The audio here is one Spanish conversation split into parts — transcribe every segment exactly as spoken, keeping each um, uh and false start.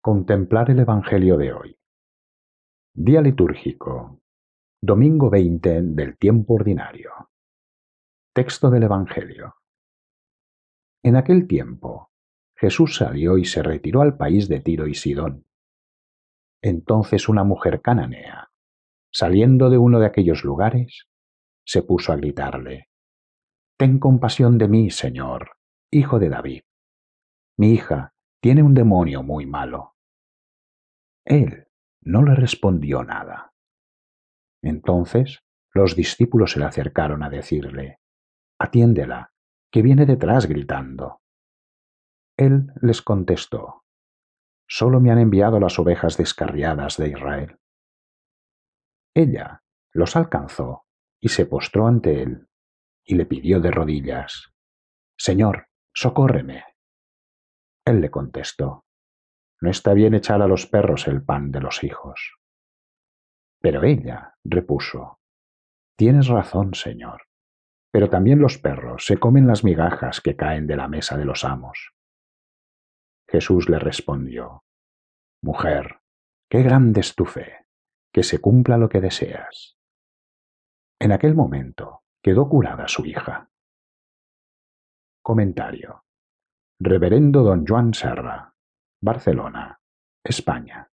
Contemplar el Evangelio de hoy. Día litúrgico. Domingo veinte del tiempo ordinario. Texto del Evangelio. En aquel tiempo, Jesús salió y se retiró al país de Tiro y Sidón. Entonces una mujer cananea, saliendo de uno de aquellos lugares, se puso a gritarle: «Ten compasión de mí, Señor, hijo de David. Mi hija tiene un demonio muy malo». Él no le respondió nada. Entonces los discípulos se le acercaron a decirle: «Atiéndela, que viene detrás gritando». Él les contestó: «Solo me han enviado las ovejas descarriadas de Israel». Ella los alcanzó y se postró ante él y le pidió de rodillas: «Señor, socórreme». Él le contestó: «No está bien echar a los perros el pan de los hijos». Pero ella repuso: «Tienes razón, Señor, pero también los perros se comen las migajas que caen de la mesa de los amos». Jesús le respondió: «Mujer, qué grande es tu fe, que se cumpla lo que deseas». En aquel momento quedó curada su hija. Comentario. Reverendo don Joan Serra, Barcelona, España.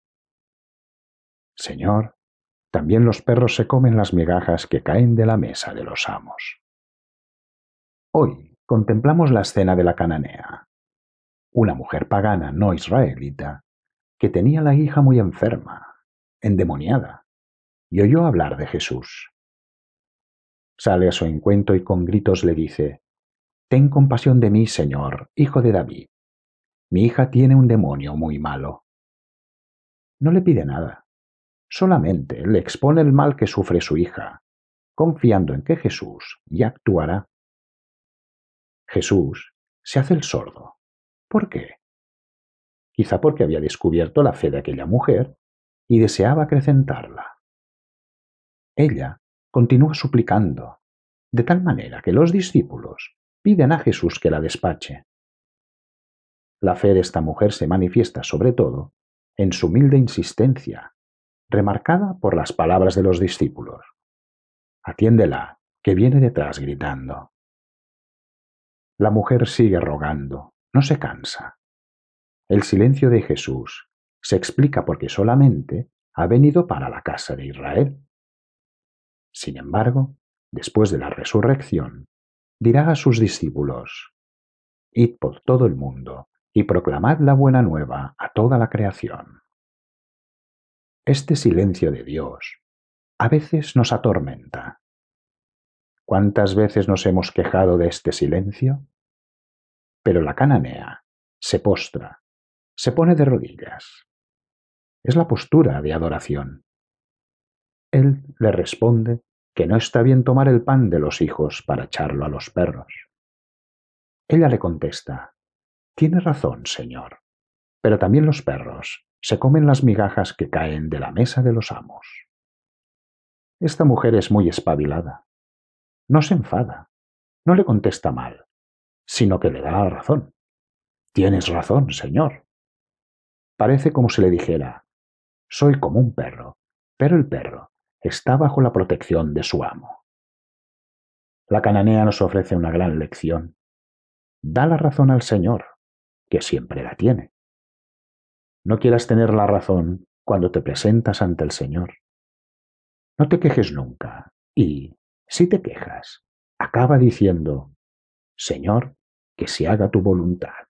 Señor, también los perros se comen las migajas que caen de la mesa de los amos. Hoy contemplamos la escena de la cananea, una mujer pagana no israelita que tenía la hija muy enferma, endemoniada, y oyó hablar de Jesús. Sale a su encuentro y con gritos le dice: «Ten compasión de mí, Señor, hijo de David. Mi hija tiene un demonio muy malo». No le pide nada, solamente le expone el mal que sufre su hija, confiando en que Jesús ya actuará. Jesús se hace el sordo. ¿Por qué? Quizá porque había descubierto la fe de aquella mujer y deseaba acrecentarla. Ella continúa suplicando, de tal manera que los discípulos piden a Jesús que la despache. La fe de esta mujer se manifiesta sobre todo en su humilde insistencia, remarcada por las palabras de los discípulos: «Atiéndela, que viene detrás gritando». La mujer sigue rogando, no se cansa. El silencio de Jesús se explica porque solamente ha venido para la casa de Israel. Sin embargo, después de la resurrección, dirá a sus discípulos: «Id por todo el mundo y proclamad la buena nueva a toda la creación». Este silencio de Dios a veces nos atormenta. ¿Cuántas veces nos hemos quejado de este silencio? Pero la cananea se postra, se pone de rodillas. Es la postura de adoración. Él le responde que no está bien tomar el pan de los hijos para echarlo a los perros. Ella le contesta: «Tiene razón, Señor, pero también los perros se comen las migajas que caen de la mesa de los amos». Esta mujer es muy espabilada. No se enfada, no le contesta mal, sino que le da la razón. «Tienes razón, Señor». Parece como si le dijera: «Soy como un perro, pero el perro está bajo la protección de su amo». La cananea nos ofrece una gran lección. Da la razón al Señor, que siempre la tiene. No quieras tener la razón cuando te presentas ante el Señor. No te quejes nunca y, si te quejas, acaba diciendo: «Señor, que se haga tu voluntad».